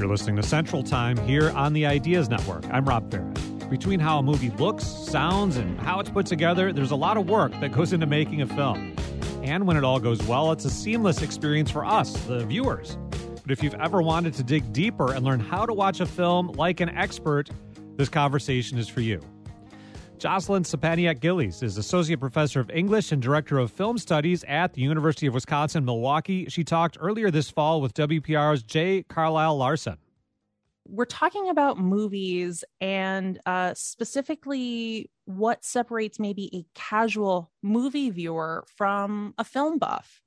You're listening to Central Time here on the Ideas Network. I'm Rob Barrett. Between how a movie looks, sounds, and how it's put together, there's a lot of work that goes into making a film. And when it all goes well, it's a seamless experience for us, the viewers. But if you've ever wanted to dig deeper and learn how to watch a film like an expert, this conversation is for you. Jocelyn Stepaniak-Gillies is Associate Professor of English and Director of Film Studies at the University of Wisconsin-Milwaukee. She talked earlier this fall with WPR's Jay Carlisle Larson. We're talking about movies and specifically what separates maybe a casual movie viewer from a film buff.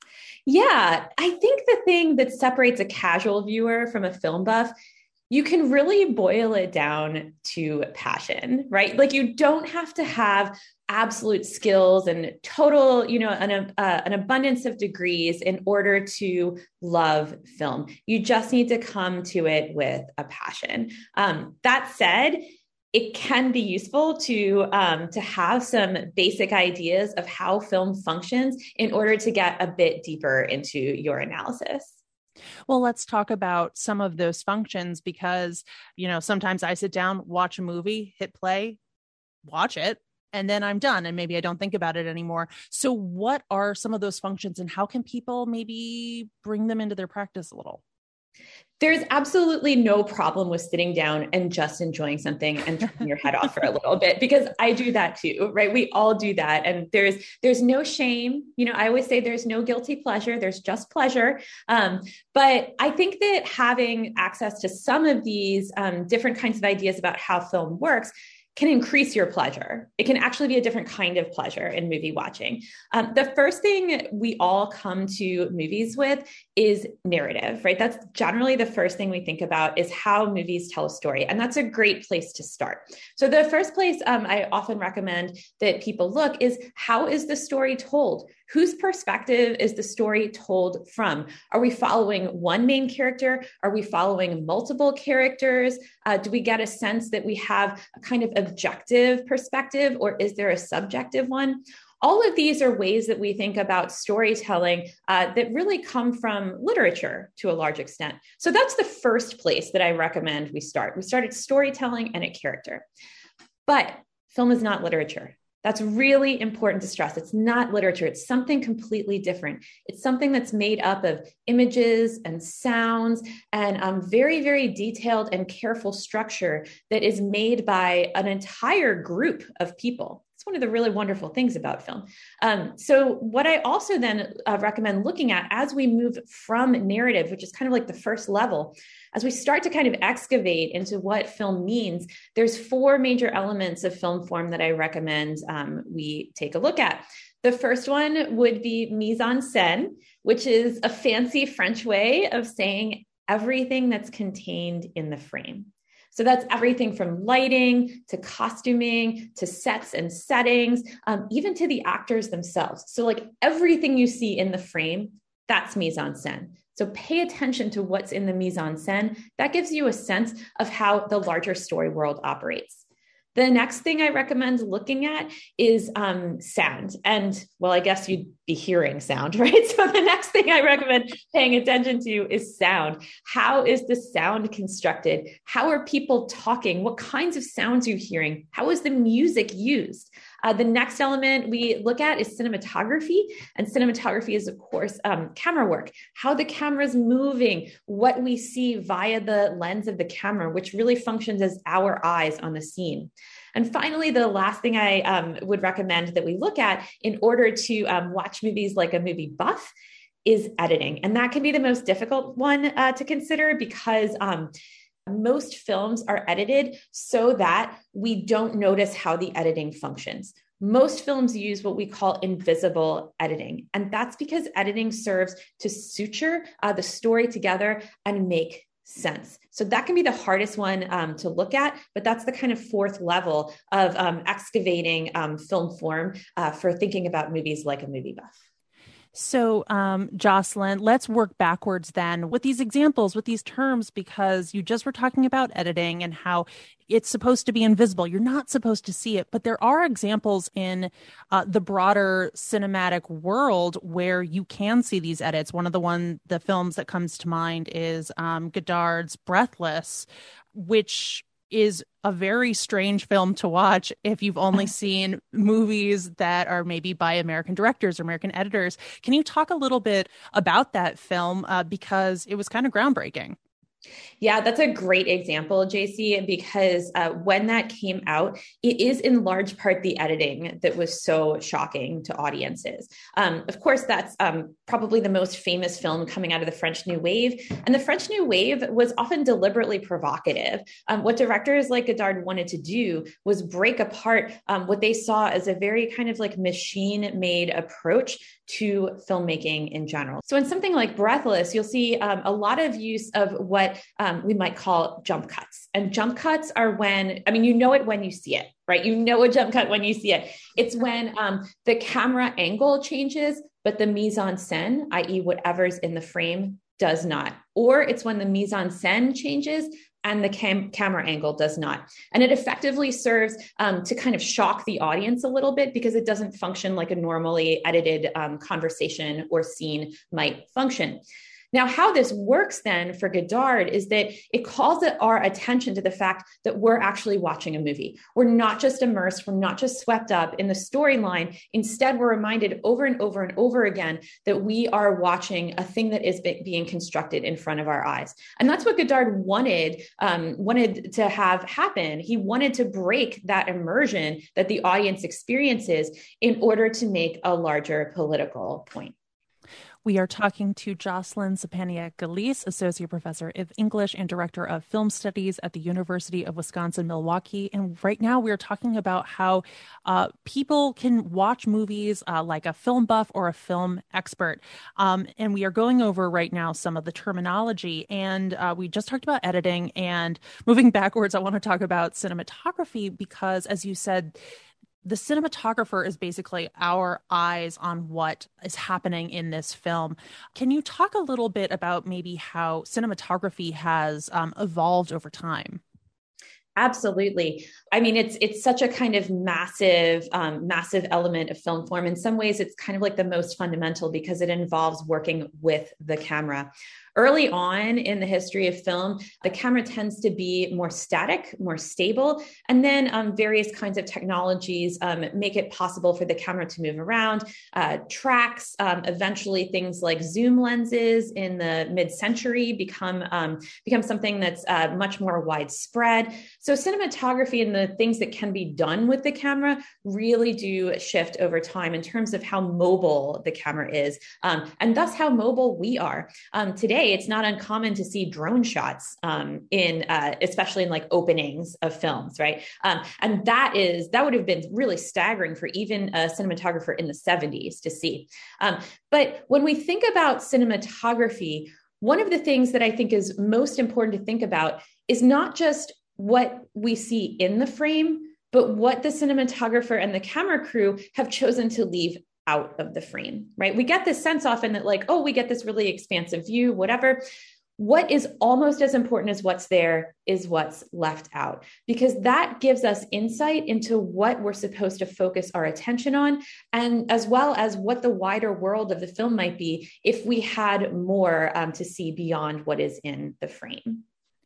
Yeah, I think the thing that separates a casual viewer from a film buff, you can really boil it down to passion, right? Like you don't have to have absolute skills and total, an abundance of degrees in order to love film. You just need to come to it with a passion. That said, it can be useful to have some basic ideas of how film functions in order to get a bit deeper into your analysis. Well, let's talk about some of those functions because, sometimes I sit down, watch a movie, hit play, watch it, and then I'm done. And maybe I don't think about it anymore. So what are some of those functions and how can people maybe bring them into their practice a little? There's absolutely no problem with sitting down and just enjoying something and turning your head off for a little bit, because I do that too, right? We all do that. And there's no shame. I always say there's no guilty pleasure. There's just pleasure. But I think that having access to some of these different kinds of ideas about how film works can increase your pleasure. It can actually be a different kind of pleasure in movie watching. The first thing we all come to movies with is narrative, right? That's generally the first thing we think about is how movies tell a story. And that's a great place to start. So the first place I often recommend that people look is, how is the story told? Whose perspective is the story told from? Are we following one main character? Are we following multiple characters? Do we get a sense that we have a kind of objective perspective, or is there a subjective one? All of these are ways that we think about storytelling that really come from literature to a large extent. So that's the first place that I recommend we start. We start at storytelling and at character. But film is not literature. That's really important to stress. It's not literature. It's something completely different. It's something that's made up of images and sounds and very, very detailed and careful structure that is made by an entire group of people. It's one of the really wonderful things about film. So what I also then recommend looking at as we move from narrative, which is kind of like the first level, as we start to kind of excavate into what film means, there's four major elements of film form that I recommend we take a look at. The first one would be mise en scène, which is a fancy French way of saying everything that's contained in the frame. So that's everything from lighting to costuming to sets and settings, even to the actors themselves. So like everything you see in the frame, that's mise en scène. So pay attention to what's in the mise en scène. That gives you a sense of how the larger story world operates. The next thing I recommend looking at is sound. And well, I guess you'd be hearing sound, right? So the next thing I recommend paying attention to is sound. How is the sound constructed? How are people talking? What kinds of sounds are you hearing? How is the music used? The next element we look at is cinematography. And cinematography is, of course, camera work, how the camera is moving, what we see via the lens of the camera, which really functions as our eyes on the scene. And finally, the last thing I would recommend that we look at in order to watch movies like a movie buff is editing. And that can be the most difficult one to consider because most films are edited so that we don't notice how the editing functions. Most films use what we call invisible editing. And that's because editing serves to suture the story together and make sense. So that can be the hardest one to look at, but that's the kind of fourth level of excavating film form for thinking about movies like a movie buff. So, Jocelyn, let's work backwards then with these examples, with these terms, because you just were talking about editing and how it's supposed to be invisible. You're not supposed to see it, but there are examples in the broader cinematic world where you can see these edits. One of the films that comes to mind is Godard's Breathless, which is a very strange film to watch if you've only seen movies that are maybe by American directors or American editors. Can you talk a little bit about that film? Because it was kind of groundbreaking. Yeah, that's a great example, JC, because when that came out, it is in large part the editing that was so shocking to audiences. Of course, that's probably the most famous film coming out of the French New Wave. And the French New Wave was often deliberately provocative. What directors like Godard wanted to do was break apart what they saw as a very kind of like machine-made approach to filmmaking in general. So in something like Breathless, you'll see a lot of use of what we might call jump cuts. And jump cuts are when, I mean, you know it when you see it, right? You know a jump cut when you see it. It's when the camera angle changes, but the mise en scène, i.e. whatever's in the frame, does not. Or it's when the mise en scène changes and the camera angle does not. And it effectively serves to kind of shock the audience a little bit because it doesn't function like a normally edited conversation or scene might function. Now, how this works then for Godard is that it calls our attention to the fact that we're actually watching a movie. We're not just immersed. We're not just swept up in the storyline. Instead, we're reminded over and over and over again that we are watching a thing that is being constructed in front of our eyes. And that's what Godard wanted to have happen. He wanted to break that immersion that the audience experiences in order to make a larger political point. We are talking to Jocelyn Szczepaniak-Galiz, Associate Professor of English and Director of Film Studies at the University of Wisconsin-Milwaukee. And right now we're talking about how people can watch movies like a film buff or a film expert. And we are going over right now some of the terminology. And we just talked about editing, and moving backwards, I want to talk about cinematography because, as you said, the cinematographer is basically our eyes on what is happening in this film. Can you talk a little bit about maybe how cinematography has evolved over time? Absolutely. I mean, it's such a kind of massive element of film form. In some ways, it's kind of like the most fundamental because it involves working with the camera. Early on in the history of film, the camera tends to be more static, more stable, and then various kinds of technologies make it possible for the camera to move around. Tracks, eventually things like zoom lenses in the mid-century become something that's much more widespread. So cinematography and the things that can be done with the camera really do shift over time in terms of how mobile the camera is, and thus how mobile we are. Today, it's not uncommon to see drone shots especially in like openings of films, right? And that would have been really staggering for even a cinematographer in the 70s to see. But when we think about cinematography, one of the things that I think is most important to think about is not just what we see in the frame, but what the cinematographer and the camera crew have chosen to leave out of the frame, right? We get this sense often that like, oh, we get this really expansive view, whatever. What is almost as important as what's there is what's left out, because that gives us insight into what we're supposed to focus our attention on, and as well as what the wider world of the film might be if we had more to see beyond what is in the frame.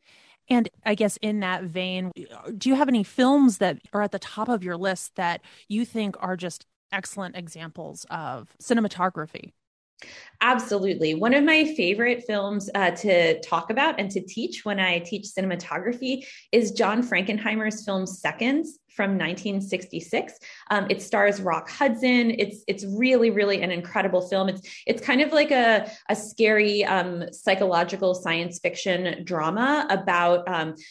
And I guess in that vein, do you have any films that are at the top of your list that you think are just excellent examples of cinematography? Absolutely. One of my favorite films to talk about and to teach when I teach cinematography is John Frankenheimer's film Seconds from 1966. It stars Rock Hudson. It's really, really an incredible film. It's kind of like a scary psychological science fiction drama about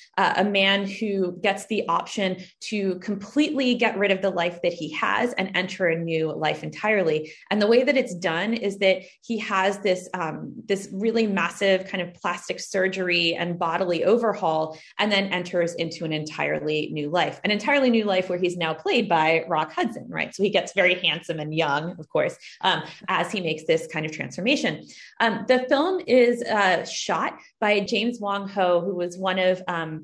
a man who gets the option to completely get rid of the life that he has and enter a new life entirely. And the way that it's done is that he has this really massive kind of plastic surgery and bodily overhaul, and then enters into an entirely new life. An entirely entirely new life where he's now played by Rock Hudson, right? So he gets very handsome and young, of course, as he makes this kind of transformation. The film is shot by James Wong Ho, who was one of one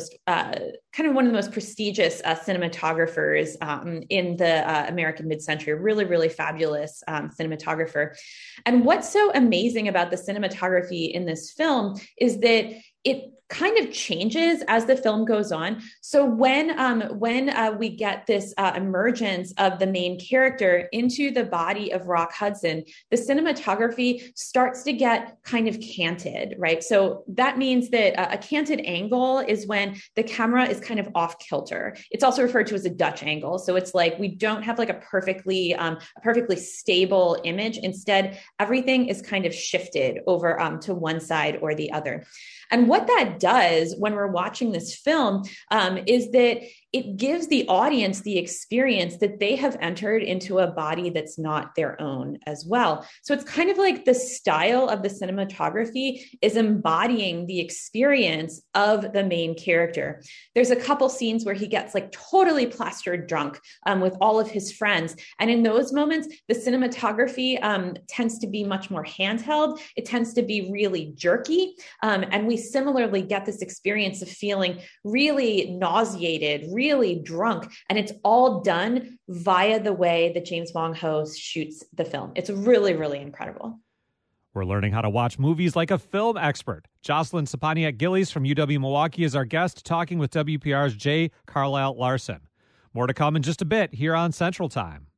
of the most prestigious cinematographers in the American mid-century. Really, really fabulous cinematographer. And what's so amazing about the cinematography in this film is that it kind of changes as the film goes on. So when we get this emergence of the main character into the body of Rock Hudson, the cinematography starts to get kind of canted, right? So that means that a canted angle is when the camera is kind of off kilter. It's also referred to as a Dutch angle. So it's like we don't have like a perfectly stable image. Instead, everything is kind of shifted over to one side or the other. And what that does when we're watching this film is that it gives the audience the experience that they have entered into a body that's not their own as well. So it's kind of like the style of the cinematography is embodying the experience of the main character. There's a couple scenes where he gets like totally plastered drunk with all of his friends. And in those moments, the cinematography tends to be much more handheld. It tends to be really jerky. And we similarly get this experience of feeling really nauseated, really drunk, and it's all done via the way that James Wong Ho shoots the film. It's really, really incredible. We're learning how to watch movies like a film expert. Jocelyn Sapaniak-Gillies from UW-Milwaukee is our guest, talking with WPR's Jay Carlisle-Larson. More to come in just a bit here on Central Time.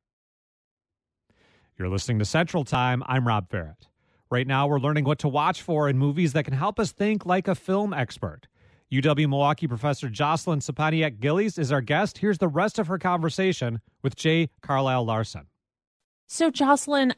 You're listening to Central Time. I'm Rob Barrett. Right now, we're learning what to watch for in movies that can help us think like a film expert. UW-Milwaukee professor Jocelyn Sapaniak-Gillies is our guest. Here's the rest of her conversation with Jay Carlisle-Larson. So, Jocelyn,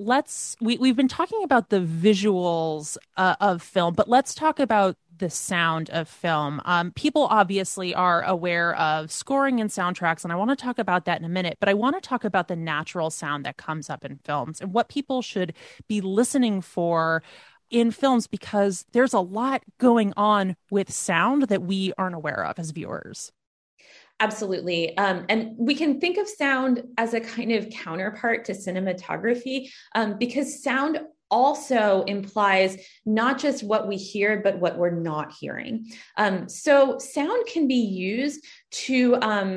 we've been talking about the visuals of film, but let's talk about the sound of film. People obviously are aware of scoring and soundtracks, and I want to talk about that in a minute, but I want to talk about the natural sound that comes up in films and what people should be listening for in films, because there's a lot going on with sound that we aren't aware of as viewers. Absolutely. And we can think of sound as a kind of counterpart to cinematography, because sound also implies not just what we hear, but what we're not hearing. So sound can be used to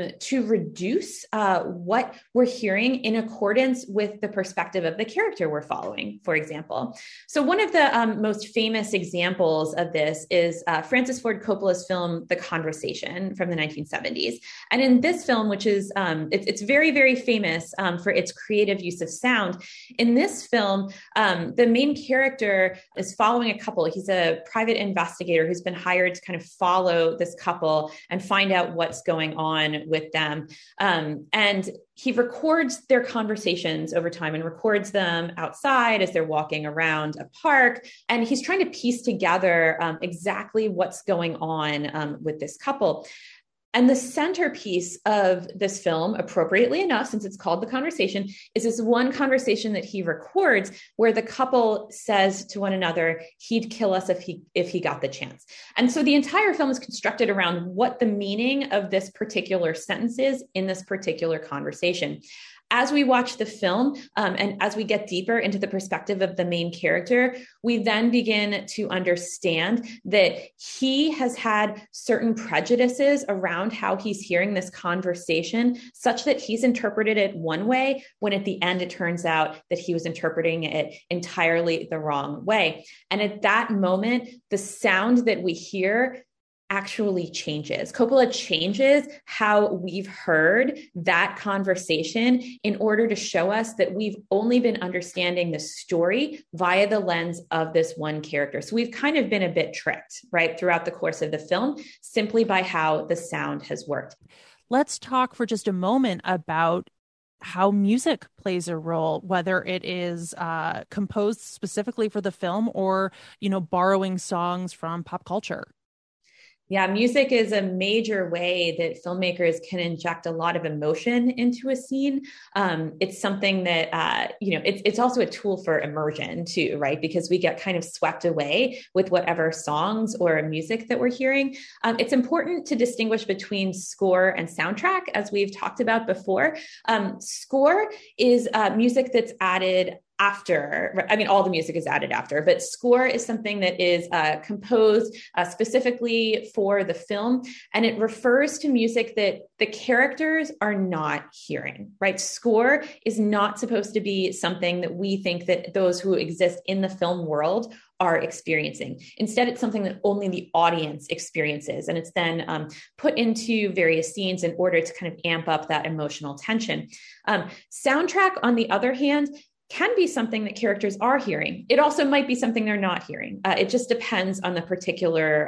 reduce what we're hearing in accordance with the perspective of the character we're following, for example. So one of the most famous examples of this is Francis Ford Coppola's film, The Conversation, from the 1970s. And in this film, which is, it's very, very famous for its creative use of sound, in this film, the main character is following a couple. He's a private investigator who's been hired to kind of follow this couple and find out what's going on with them. And he records their conversations over time and records them outside as they're walking around a park. And he's trying to piece together exactly what's going on with this couple. And the centerpiece of this film, appropriately enough, since it's called The Conversation, is this one conversation that he records where the couple says to one another, he'd kill us if he got the chance. And so the entire film is constructed around what the meaning of this particular sentence is in this particular conversation. As we watch the film and as we get deeper into the perspective of the main character, we then begin to understand that he has had certain prejudices around how he's hearing this conversation, such that he's interpreted it one way, when at the end it turns out that he was interpreting it entirely the wrong way. And at that moment, the sound that we hear actually changes. Coppola changes how we've heard that conversation in order to show us that we've only been understanding the story via the lens of this one character. So we've kind of been a bit tricked, right, throughout the course of the film, simply by how the sound has worked. Let's talk for just a moment about how music plays a role, whether it is composed specifically for the film or, borrowing songs from pop culture. Yeah, music is a major way that filmmakers can inject a lot of emotion into a scene. It's something that, it's also a tool for immersion too, right? Because we get kind of swept away with whatever songs or music that we're hearing. It's important to distinguish between score and soundtrack, as we've talked about before. Score is music that's added after. I mean, all the music is added after, but score is something that is composed specifically for the film. And it refers to music that the characters are not hearing, right? Score is not supposed to be something that we think that those who exist in the film world are experiencing. Instead, it's something that only the audience experiences. And it's then put into various scenes in order to kind of amp up that emotional tension. Soundtrack, on the other hand, can be something that characters are hearing. It also might be something they're not hearing. It just depends on the particular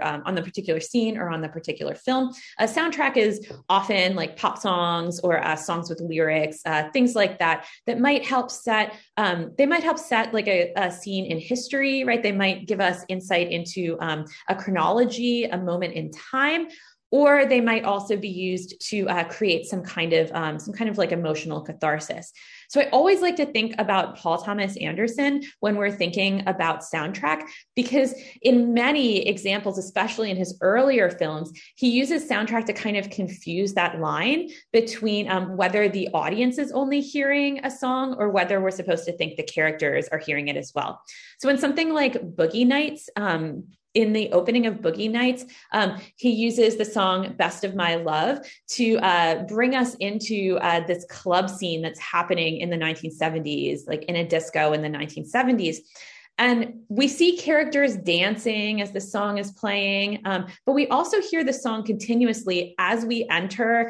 scene or on the particular film. A soundtrack is often like pop songs or songs with lyrics, things like that might help set. They might help set like a scene in history, right? They might give us insight into a chronology, a moment in time. Or they might also be used to create some kind of like emotional catharsis. So I always like to think about Paul Thomas Anderson when we're thinking about soundtrack, because in many examples, especially in his earlier films, he uses soundtrack to kind of confuse that line between whether the audience is only hearing a song or whether we're supposed to think the characters are hearing it as well. So in something like Boogie Nights, in the opening of Boogie Nights, he uses the song Best of My Love to bring us into this club scene that's happening in the 1970s, like in a disco in the 1970s. And we see characters dancing as the song is playing, but we also hear the song continuously as we enter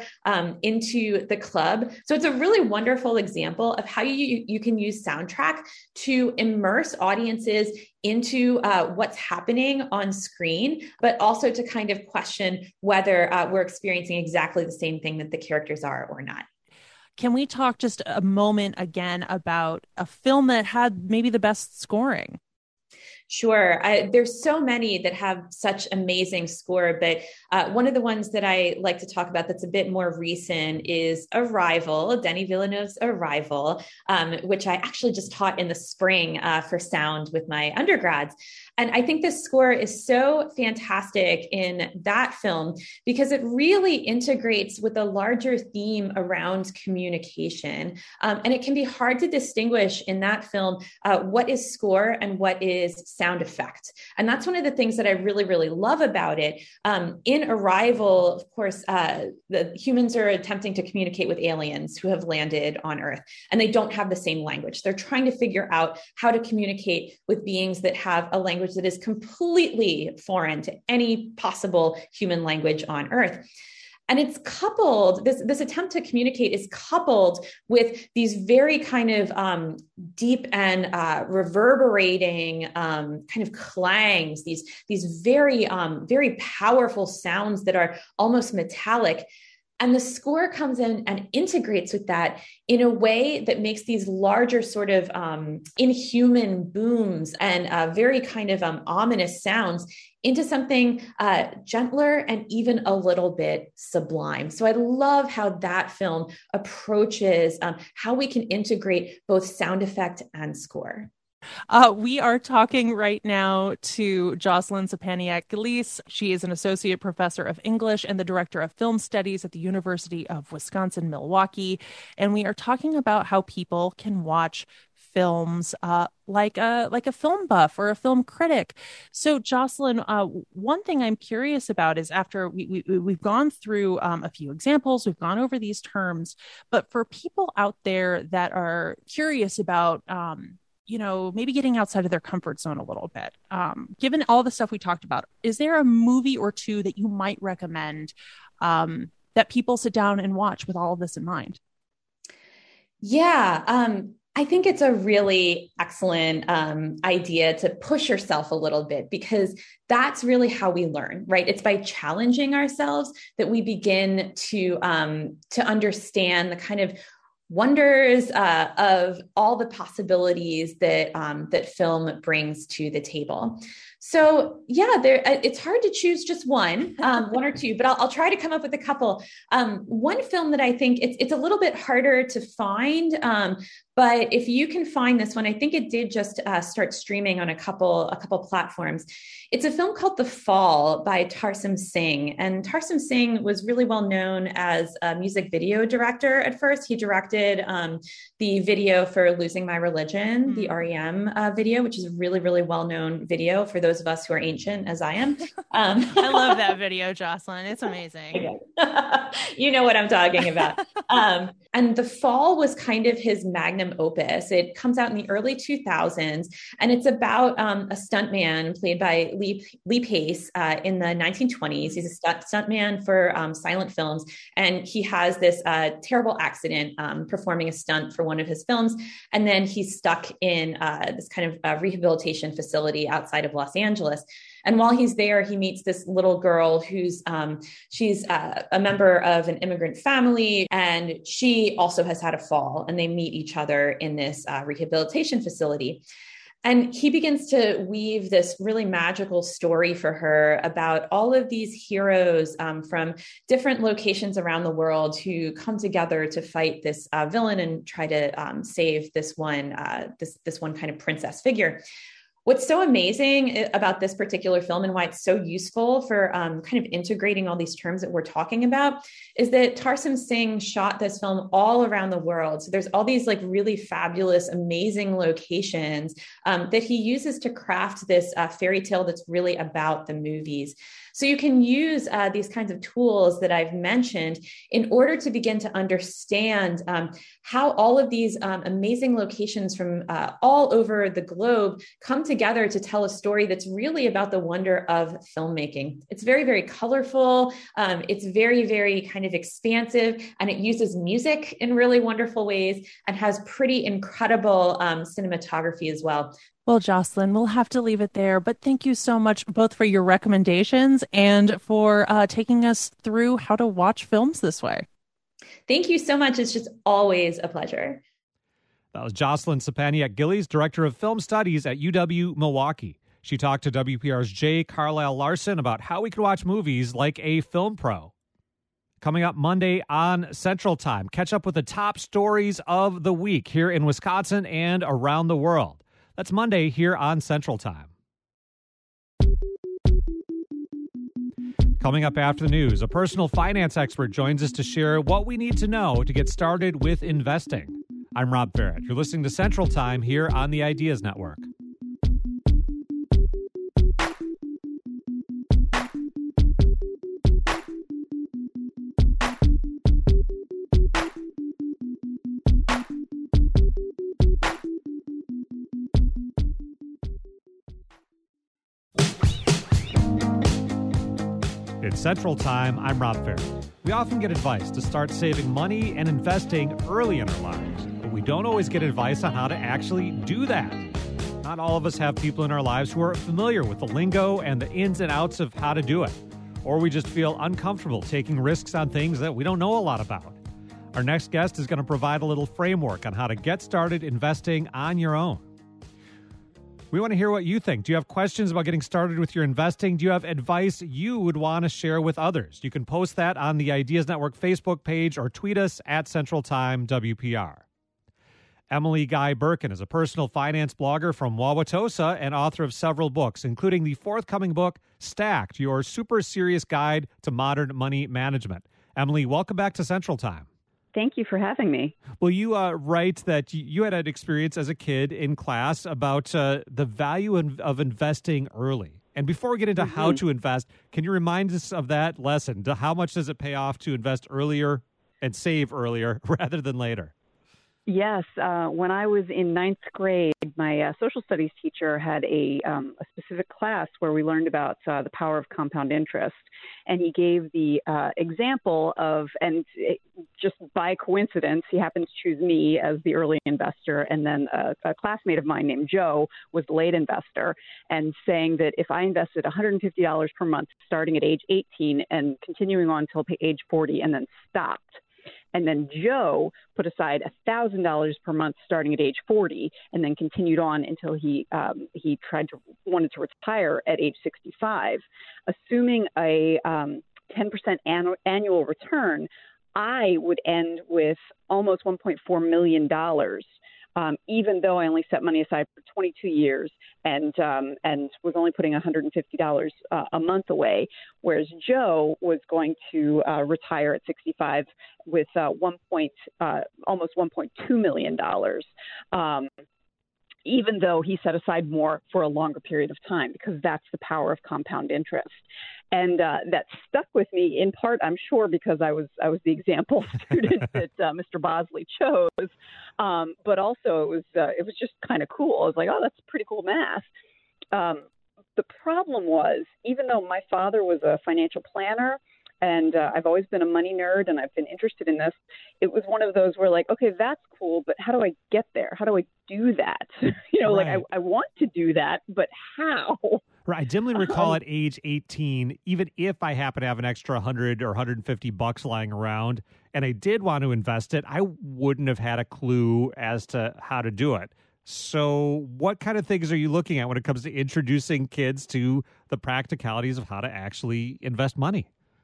into the club. So it's a really wonderful example of how you can use soundtrack to immerse audiences into what's happening on screen, but also to kind of question whether we're experiencing exactly the same thing that the characters are or not. Can we talk just a moment again about a film that had maybe the best scoring? Sure. There's so many that have such amazing score, but one of the ones that I like to talk about that's a bit more recent is Arrival, Denis Villeneuve's Arrival, which I actually just taught in the spring for sound with my undergrads. And I think this score is so fantastic in that film because it really integrates with a larger theme around communication. And it can be hard to distinguish in that film what is score and what is sound effect. And that's one of the things that I really, really love about it. In Arrival, of course, the humans are attempting to communicate with aliens who have landed on Earth, and they don't have the same language. They're trying to figure out how to communicate with beings that have a language that is completely foreign to any possible human language on Earth. And it's coupled, this attempt to communicate is coupled with these very kind of deep and reverberating kind of clangs, these very, very powerful sounds that are almost metallic. And the score comes in and integrates with that in a way that makes these larger sort of inhuman booms and very kind of ominous sounds into something gentler and even a little bit sublime. So I love how that film approaches how we can integrate both sound effect and score. We are talking right now to Jocelyn Szczepaniak-Gilis. She is an associate professor of English and the director of film studies at the University of Wisconsin-Milwaukee. And we are talking about how people can watch films like a film buff or a film critic. So Jocelyn, one thing I'm curious about is after we've gone through a few examples, we've gone over these terms, but for people out there that are curious about maybe getting outside of their comfort zone a little bit. Given all the stuff we talked about, is there a movie or two that you might recommend that people sit down and watch with all of this in mind? Yeah, I think it's a really excellent idea to push yourself a little bit because that's really how we learn, right? It's by challenging ourselves that we begin to understand the kind of wonders of all the possibilities that that film brings to the table. So yeah, it's hard to choose just one or two, but I'll try to come up with a couple. One film that I think it's a little bit harder to find, but if you can find this one, I think it did just start streaming on a couple platforms. It's a film called The Fall by Tarsem Singh. And Tarsem Singh was really well known as a music video director at first. He directed the video for Losing My Religion, the REM video, which is a really, really well-known video for those of us who are ancient as I am. I love that video, Jocelyn. It's amazing. You know what I'm talking about. And The Fall was kind of his magnum opus. It comes out in the early 2000s, and it's about a stuntman played by Lee Pace in the 1920s. He's a stuntman for silent films, and he has this terrible accident performing a stunt for one of his films, and then he's stuck in this kind of rehabilitation facility outside of Los Angeles. And while he's there, he meets this little girl who's she's a member of an immigrant family, and she also has had a fall, and they meet each other in this rehabilitation facility. And he begins to weave this really magical story for her about all of these heroes from different locations around the world who come together to fight this villain and try to save this one kind of princess figure. What's so amazing about this particular film and why it's so useful for kind of integrating all these terms that we're talking about is that Tarsem Singh shot this film all around the world. So there's all these like really fabulous, amazing locations that he uses to craft this fairy tale that's really about the movies. So you can use these kinds of tools that I've mentioned in order to begin to understand how all of these amazing locations from all over the globe come together to tell a story that's really about the wonder of filmmaking. It's very, very colorful. It's very, very kind of expansive, and it uses music in really wonderful ways and has pretty incredible cinematography as well. Well, Jocelyn, we'll have to leave it there, but thank you so much both for your recommendations and for taking us through how to watch films this way. Thank you so much. It's just always a pleasure. That was Jocelyn Sapaniak-Gillies, Director of Film Studies at UW-Milwaukee. She talked to WPR's Jay Carlisle Larson about how we could watch movies like a film pro. Coming up Monday on Central Time, catch up with the top stories of the week here in Wisconsin and around the world. That's Monday here on Central Time. Coming up after the news, a personal finance expert joins us to share what we need to know to get started with investing. I'm Rob Barrett. You're listening to Central Time here on the Ideas Network. It's Central Time. I'm Rob Barrett. We often get advice to start saving money and investing early in our lives, but we don't always get advice on how to actually do that. Not all of us have people in our lives who are familiar with the lingo and the ins and outs of how to do it, or we just feel uncomfortable taking risks on things that we don't know a lot about. Our next guest is going to provide a little framework on how to get started investing on your own. We want to hear what you think. Do you have questions about getting started with your investing? Do you have advice you would want to share with others? You can post that on the Ideas Network Facebook page or tweet us at Central Time WPR. Emily Guy Birkin is a personal finance blogger from Wauwatosa and author of several books, including the forthcoming book, Stacked, Your Super Serious Guide to Modern Money Management. Emily, welcome back to Central Time. Thank you for having me. Well, you write that you had an experience as a kid in class about the value of investing early. And before we get into how to invest, can you remind us of that lesson? How much does it pay off to invest earlier and save earlier rather than later? Yes. When I was in ninth grade, my social studies teacher had a specific class where we learned about the power of compound interest. And he gave the example of, and just by coincidence, he happened to choose me as the early investor. And then a classmate of mine named Joe was the late investor, and saying that if I invested $150 per month starting at age 18 and continuing on until age 40 and then stopped, And then Joe put aside $1,000 per month starting at age 40, and then continued on until he wanted to retire at age 65. Assuming a 10% annual return, I would end with almost $1.4 million, even though I only set money aside for 22 years and was only putting $150 a month away, whereas Joe was going to retire at 65 with almost $1.2 million. Even though he set aside more for a longer period of time, because that's the power of compound interest. And that stuck with me in part, I'm sure, because I was the example student that Mr. Bosley chose. But also it was just kind of cool. I was like, oh, that's pretty cool math. The problem was, even though my father was a financial planner, and I've always been a money nerd and I've been interested in this, it was one of those where like, okay, that's cool, but how do I get there? How do I do that? Right. Like I want to do that, but how? Right. I dimly recall at age 18, even if I happen to have an extra 100 or 150 bucks lying around and I did want to invest it, I wouldn't have had a clue as to how to do it. So what kind of things are you looking at when it comes to introducing kids to the practicalities of how to actually invest money?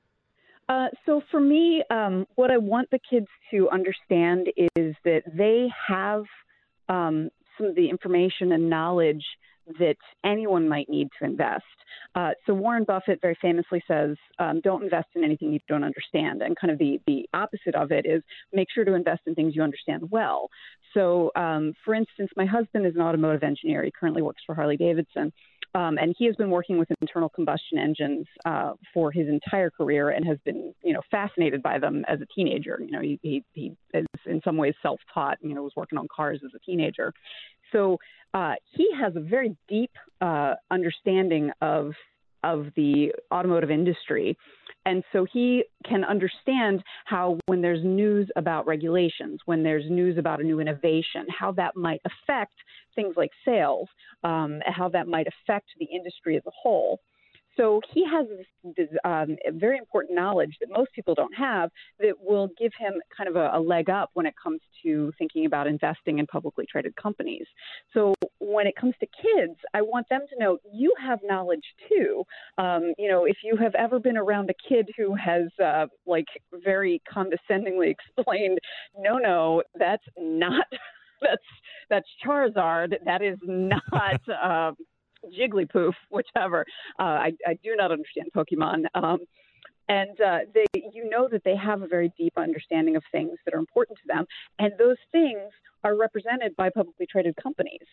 So for me, what I want the kids to understand is that they have some of the information and knowledge that anyone might need to invest. So Warren Buffett very famously says, don't invest in anything you don't understand. And kind of the opposite of it is make sure to invest in things you understand well. So, for instance, my husband is an automotive engineer. He currently works for Harley-Davidson. And he has been working with internal combustion engines for his entire career and has been, fascinated by them as a teenager. He is in some ways self-taught, was working on cars as a teenager. So he has a very deep understanding of the automotive industry. And so he can understand how when there's news about regulations, when there's news about a new innovation, how that might affect things like sales, how that might affect the industry as a whole. So he has this very important knowledge that most people don't have that will give him kind of a leg up when it comes to thinking about investing in publicly traded companies. So when it comes to kids, I want them to know you have knowledge too. If you have ever been around a kid who has very condescendingly explained, no, that's not, that's Charizard. That is not Jigglypuff, whichever. I do not understand Pokemon. And that they have a very deep understanding of things that are important to them. And those things are represented by publicly traded companies.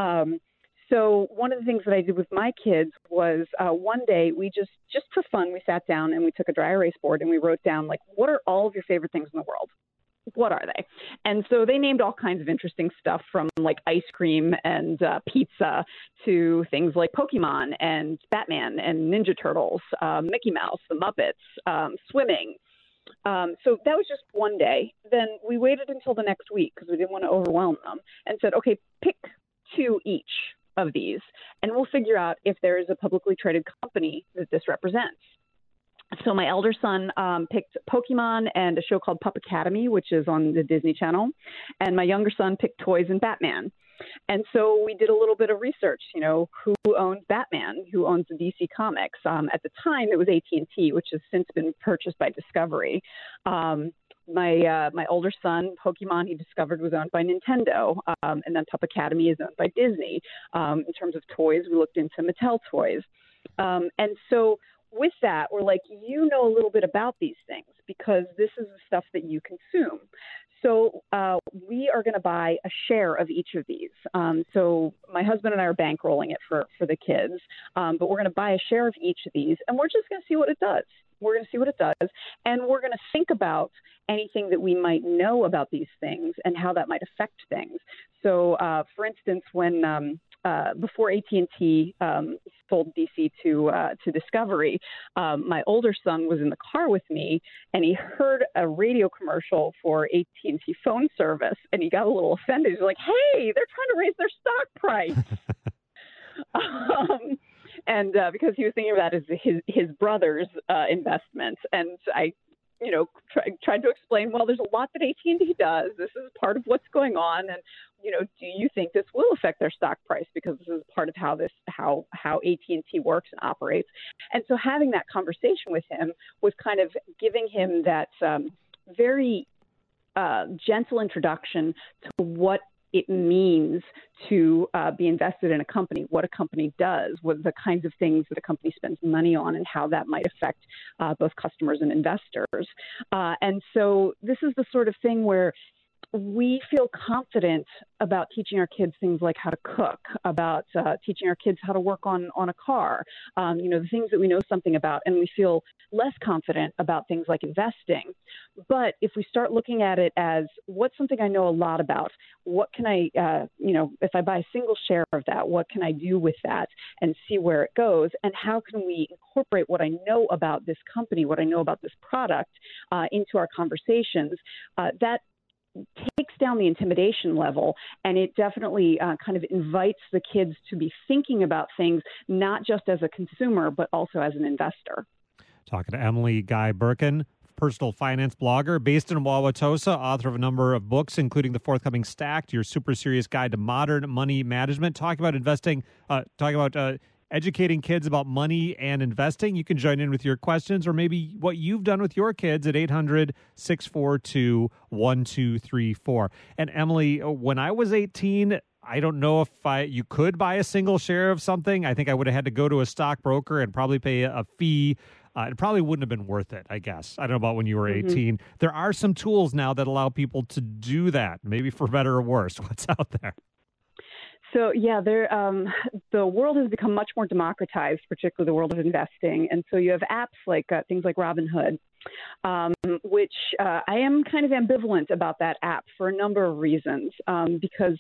So one of the things that I did with my kids was one day we just for fun, we sat down and we took a dry erase board and we wrote down, what are all of your favorite things in the world? What are they? And so they named all kinds of interesting stuff from ice cream and pizza to things like Pokemon and Batman and Ninja Turtles, Mickey Mouse, the Muppets, swimming. So that was just one day. Then we waited until the next week because we didn't want to overwhelm them and said, okay, pick 2 each of these and we'll figure out if there is a publicly traded company that this represents. So my elder son picked Pokemon and a show called Pup Academy, which is on the Disney Channel. And my younger son picked toys and Batman. And so we did a little bit of research, who owns Batman, who owns the DC Comics. At the time, it was AT&T, which has since been purchased by Discovery. My older son, Pokemon, he discovered was owned by Nintendo. And then Pup Academy is owned by Disney. In terms of toys, we looked into Mattel toys. And so with that, we're like, a little bit about these things because this is the stuff that you consume. So we are going to buy a share of each of these. So my husband and I are bankrolling it for the kids, but we're going to buy a share of each of these, and we're just going to see what it does. We're going to see what it does, and we're going to think about anything that we might know about these things and how that might affect things. So, for instance, when before AT&T sold DC to Discovery, my older son was in the car with me, and he heard a radio commercial for AT&T phone service, and he got a little offended. He was like, "Hey, they're trying to raise their stock price." And because he was thinking about his brother's investments, and I tried to explain, well, there's a lot that AT&T does. This is part of what's going on. And, do you think this will affect their stock price? Because this is part of how AT&T works and operates. And so having that conversation with him was kind of giving him that very gentle introduction to what it means to be invested in a company, what a company does, what the kinds of things that a company spends money on, and how that might affect both customers and investors. And so this is the sort of thing where we feel confident about teaching our kids things like how to cook, about teaching our kids how to work on a car, the things that we know something about, and we feel less confident about things like investing. But if we start looking at it as what's something I know a lot about, what can I, if I buy a single share of that, what can I do with that and see where it goes? And how can we incorporate what I know about this company, what I know about this product into our conversations? That takes down the intimidation level, and it definitely kind of invites the kids to be thinking about things not just as a consumer, but also as an investor. Talking to Emily Guy Birken, personal finance blogger based in Wauwatosa, author of a number of books, including the forthcoming Stacked, Your Super Serious Guide to Modern Money Management. Talking about investing, educating kids about money and investing. You can join in with your questions or maybe what you've done with your kids at 800-642-1234. And Emily, when I was 18, I don't know if you could buy a single share of something. I think I would have had to go to a stockbroker and probably pay a fee. It probably wouldn't have been worth it, I guess. I don't know about when you were 18. There are some tools now that allow people to do that, maybe for better or worse. What's out there? So, the world has become much more democratized, particularly the world of investing. And so you have apps like things like Robinhood, which I am kind of ambivalent about that app for a number of reasons, because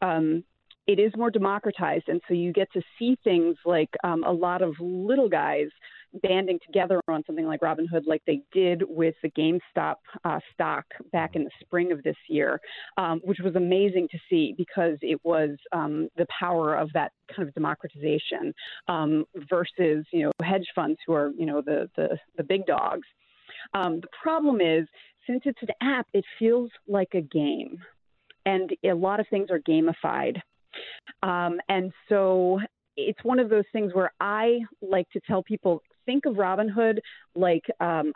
it is more democratized. And so you get to see things like a lot of little guys banding together on something like Robinhood, like they did with the GameStop stock back in the spring of this year, which was amazing to see because it was the power of that kind of democratization versus, hedge funds who are, the big dogs. The problem is, since it's an app, it feels like a game, and a lot of things are gamified. And so it's one of those things where I like to tell people, think of Robinhood like an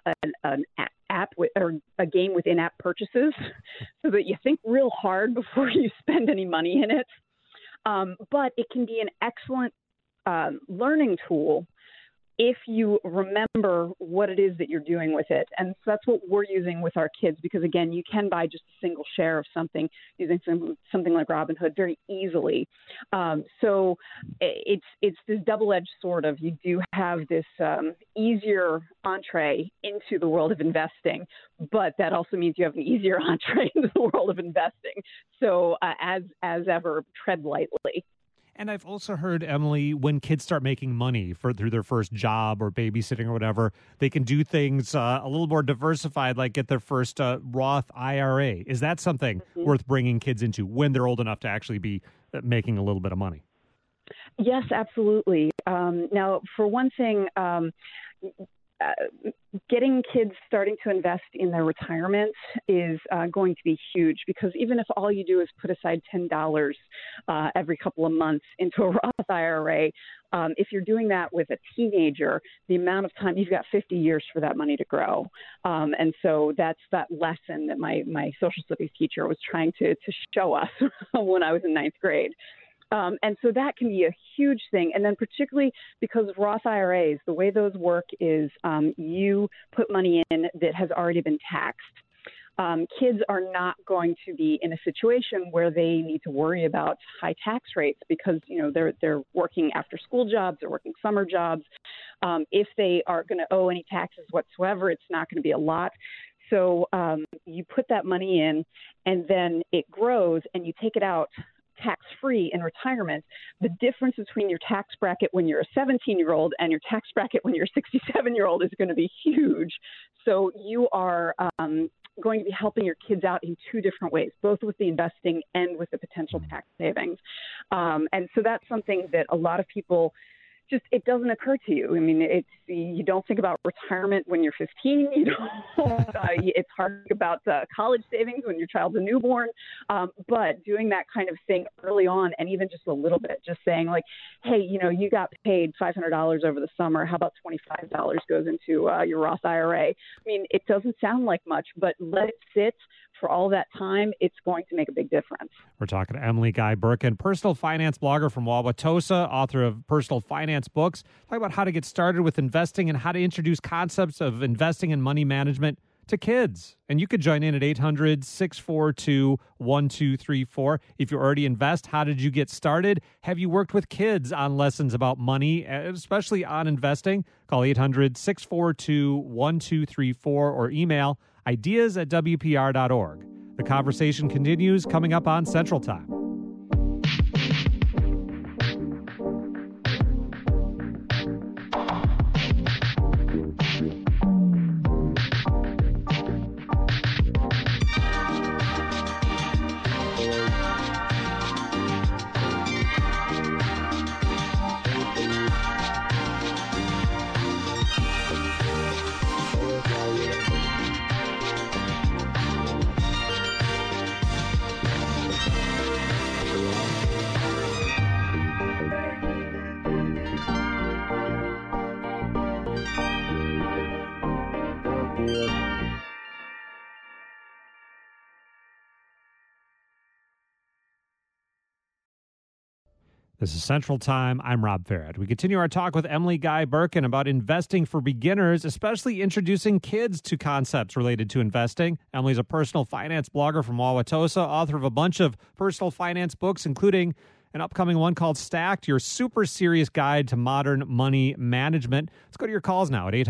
app or a game with in-app purchases, so that you think real hard before you spend any money in it. But it can be an excellent learning tool if you remember what it is that you're doing with it. And so that's what we're using with our kids, because, again, you can buy just a single share of something using something like Robinhood very easily. So it's this double-edged sword of, you do have this easier entree into the world of investing, but that also means you have an easier entree into the world of investing. So as ever, tread lightly. And I've also heard, Emily, when kids start making money through their first job or babysitting or whatever, they can do things a little more diversified, like get their first Roth IRA. Is that something worth bringing kids into when they're old enough to actually be making a little bit of money? Yes, absolutely. Now, for one thing, getting kids starting to invest in their retirement is going to be huge, because even if all you do is put aside $10 every couple of months into a Roth IRA, if you're doing that with a teenager, the amount of time, you've got 50 years for that money to grow. And so that's that lesson that my social studies teacher was trying to show us when I was in ninth grade. And so that can be a huge thing. And then particularly because of Roth IRAs, the way those work is you put money in that has already been taxed. Kids are not going to be in a situation where they need to worry about high tax rates because, they're working after school jobs, they're working summer jobs. If they are going to owe any taxes whatsoever, it's not going to be a lot. So you put that money in, and then it grows, and you take it out tax-free in retirement. The difference between your tax bracket when you're a 17-year-old and your tax bracket when you're a 67-year-old is going to be huge. So you are going to be helping your kids out in two different ways, both with the investing and with the potential tax savings. And so that's something that a lot of people it doesn't occur to you. I mean, you don't think about retirement when you're 15. You don't. It's hard to think about college savings when your child's a newborn. But doing that kind of thing early on, and even just a little bit, just saying like, hey, you got paid $500 over the summer. How about $25 goes into your Roth IRA? I mean, it doesn't sound like much, but let it sit for all that time. It's going to make a big difference. We're talking to Emily Guy Birken, personal finance blogger from Wauwatosa, author of Personal Finance Books. Talk about how to get started with investing and how to introduce concepts of investing and money management to kids. And you could join in at 800-642-1234. If you already invest, how did you get started? Have you worked with kids on lessons about money, especially on investing? Call 800-642-1234 or email ideas@wpr.org. The conversation continues coming up on Central Time. This is Central Time. I'm Rob Farrett. We continue our talk with Emily Guy Birken about investing for beginners, especially introducing kids to concepts related to investing. Emily's a personal finance blogger from Wauwatosa, author of a bunch of personal finance books, including an upcoming one called Stacked, your super serious guide to modern money management. Let's go to your calls now at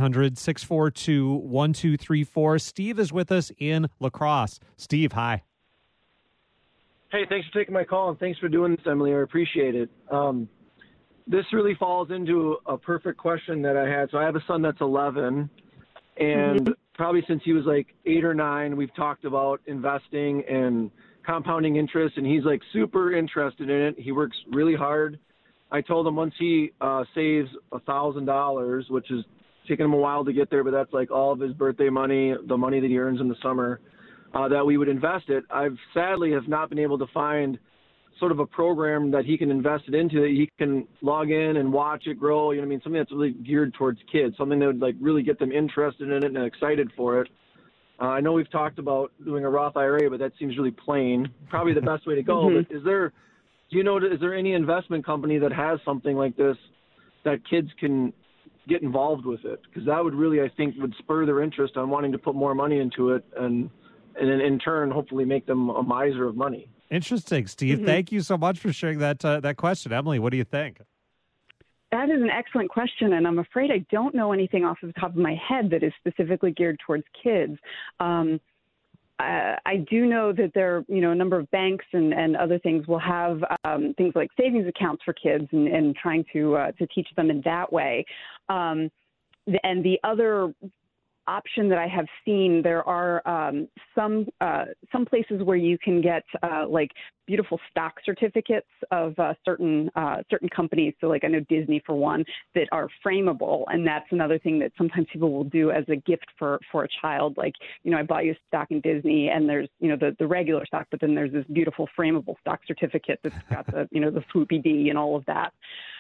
800-642-1234. Steve is with us in La Crosse. Steve, hi. Hey, thanks for taking my call, and thanks for doing this, Emily. I appreciate it. This really falls into a perfect question that I had. So I have a son that's 11, and probably since he was like 8 or 9, we've talked about investing and compounding interest, and he's like super interested in it. He works really hard. I told him once he saves $1,000, which is taking him a while to get there, but that's like all of his birthday money, the money that he earns in the summer, that we would invest it. I've sadly have not been able to find sort of a program that he can invest it into, that he can log in and watch it grow. You know what I mean? Something that's really geared towards kids, something that would like really get them interested in it and excited for it. I know we've talked about doing a Roth IRA, but that seems really plain. Probably the best way to go. But is there any investment company that has something like this that kids can get involved with it? Because that would really, I think, would spur their interest on wanting to put more money into it, and then in turn, hopefully make them a miser of money. Interesting, Steve. Thank you so much for sharing that question. Emily, what do you think? That is an excellent question, and I'm afraid I don't know anything off the top of my head that is specifically geared towards kids. I do know that there, a number of banks and other things will have things like savings accounts for kids and trying to teach them in that way. And the other option that I have seen, there are some places where you can get like beautiful stock certificates of certain companies. So like I know Disney for one, that are frameable, and that's another thing that sometimes people will do as a gift for a child. Like, I bought you a stock in Disney, and there's the regular stock, but then there's this beautiful frameable stock certificate that's got the the swoopy D and all of that.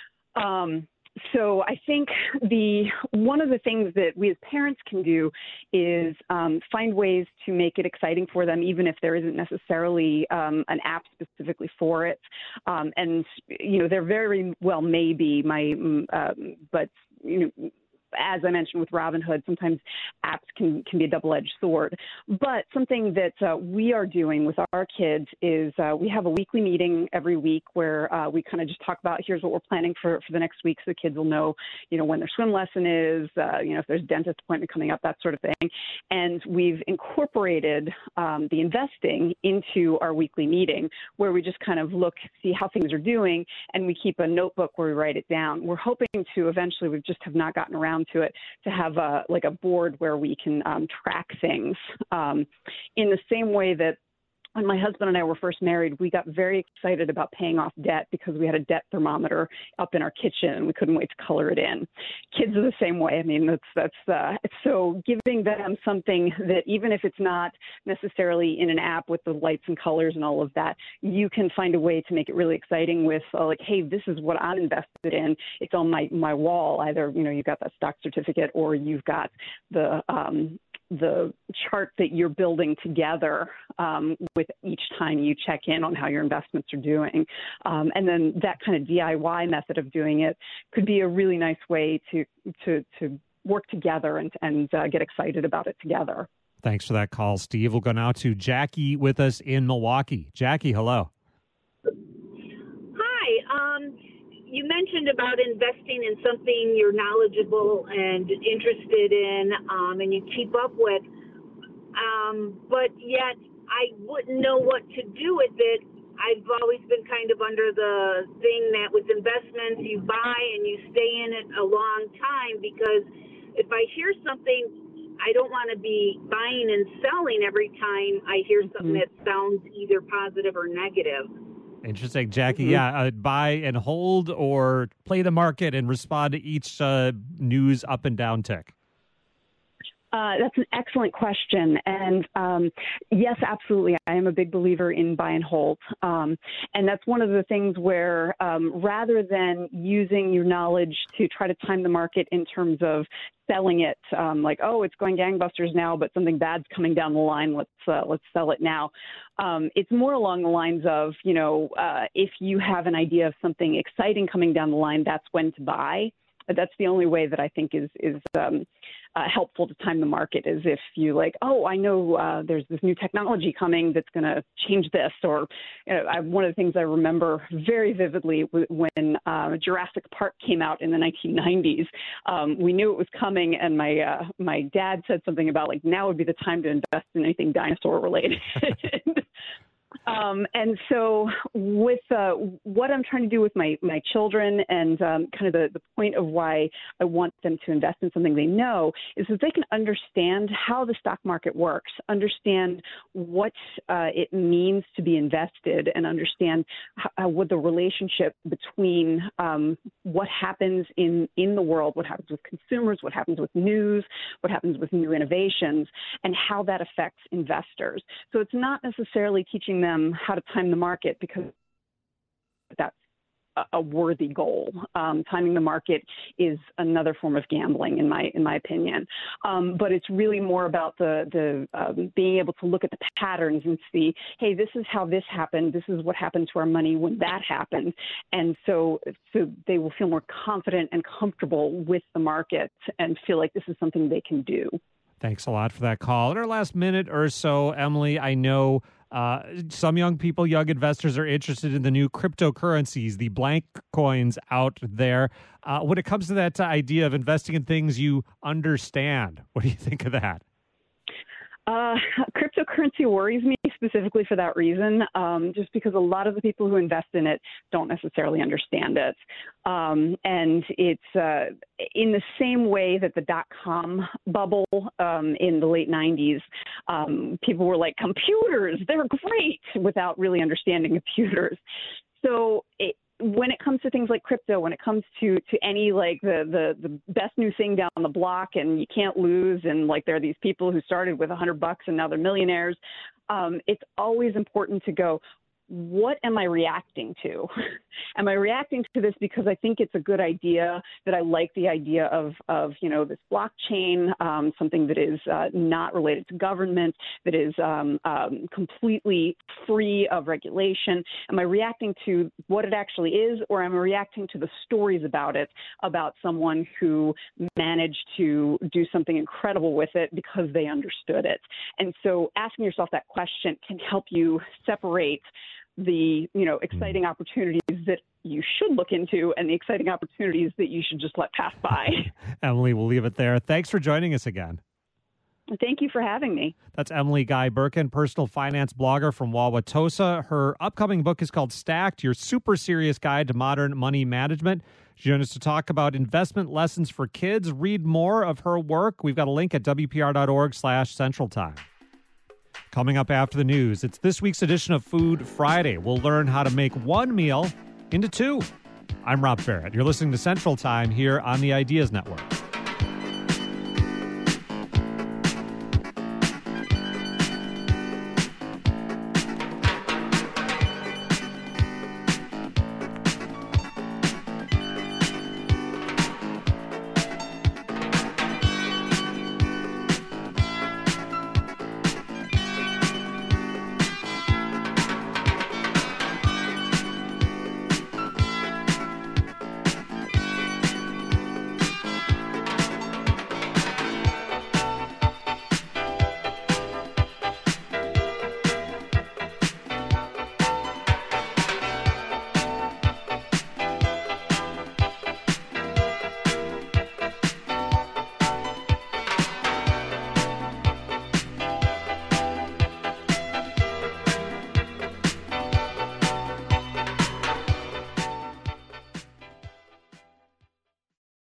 So I think one of the things that we as parents can do is find ways to make it exciting for them, even if there isn't necessarily an app specifically for it. And there very well may be but as I mentioned with Robinhood, sometimes apps can be a double-edged sword. But something that we are doing with our kids is we have a weekly meeting every week where we kind of just talk about here's what we're planning for the next week, so the kids will know, when their swim lesson is, if there's a dentist appointment coming up, that sort of thing. And we've incorporated the investing into our weekly meeting, where we just kind of see how things are doing, and we keep a notebook where we write it down. We're hoping to eventually, we just have not gotten around to it, to have a board where we can track things in the same way that when my husband and I were first married, we got very excited about paying off debt because we had a debt thermometer up in our kitchen and we couldn't wait to color it in. Kids are the same way. I mean, so giving them something that even if it's not necessarily in an app with the lights and colors and all of that, you can find a way to make it really exciting with like, hey, this is what I'm invested in. It's on my wall. Either, you've got that stock certificate or you've got the chart that you're building together with each time you check in on how your investments are doing. And then that kind of DIY method of doing it could be a really nice way to work together and get excited about it together. Thanks for that call, Steve. We'll go now to Jackie with us in Milwaukee. Jackie, hello. Hi. You mentioned about investing in something you're knowledgeable and interested in, and you keep up with, but yet I wouldn't know what to do with it. I've always been kind of under the thing that with investments, you buy and you stay in it a long time, because if I hear something, I don't want to be buying and selling every time I hear something that sounds either positive or negative. Interesting, Jackie. Yeah, buy and hold or play the market and respond to each news up and down tick. That's an excellent question. And yes, absolutely. I am a big believer in buy and hold. And that's one of the things where rather than using your knowledge to try to time the market in terms of selling it, like, oh, it's going gangbusters now, but something bad's coming down the line. Let's sell it now. It's more along the lines of, if you have an idea of something exciting coming down the line, that's when to buy. That's the only way that I think is helpful to time the market, is if you like, oh, I know there's this new technology coming that's going to change this. Or one of the things I remember very vividly when Jurassic Park came out in the 1990s, we knew it was coming, and my dad said something about like, now would be the time to invest in anything dinosaur related. And so with what I'm trying to do with my children and kind of the point of why I want them to invest in something they know is that they can understand how the stock market works, understand what it means to be invested, and understand what the relationship between what happens in the world, what happens with consumers, what happens with news, what happens with new innovations, and how that affects investors. So it's not necessarily teaching them how to time the market, because that's a worthy goal. Timing the market is another form of gambling, in my opinion. But it's really more about the being able to look at the patterns and see, hey, this is how this happened. This is what happened to our money when that happened. And so they will feel more confident and comfortable with the market and feel like this is something they can do. Thanks a lot for that call. In our last minute or so, Emily, I know some young investors are interested in the new cryptocurrencies, the blank coins out there. When it comes to that idea of investing in things you understand, what do you think of that? Cryptocurrency worries me specifically for that reason, just because a lot of the people who invest in it don't necessarily understand it. And it's in the same way that the dot-com bubble in the late 90s, people were like, computers, they're great, without really understanding computers. So when it comes to things like crypto, when it comes to any like the best new thing down the block and you can't lose, and like there are these people who started with $100 and now they're millionaires, it's always important to go, what am I reacting to? Am I reacting to this because I think it's a good idea, that I like the idea of this blockchain, something that is not related to government, that is completely free of regulation? Am I reacting to what it actually is, or am I reacting to the stories about it, about someone who managed to do something incredible with it because they understood it? And so asking yourself that question can help you separate the exciting opportunities that you should look into and the exciting opportunities that you should just let pass by. Emily, we'll leave it there. Thanks for joining us again. Thank you for having me. That's Emily Guy Birken, personal finance blogger from Wauwatosa. Her upcoming book is called Stacked, Your Super Serious Guide to Modern Money Management. She joined us to talk about investment lessons for kids. Read more of her work. We've got a link at WPR.org/Central Time. Coming up after the news, it's this week's edition of Food Friday. We'll learn how to make one meal into two. I'm Rob Barrett. You're listening to Central Time here on the Ideas Network.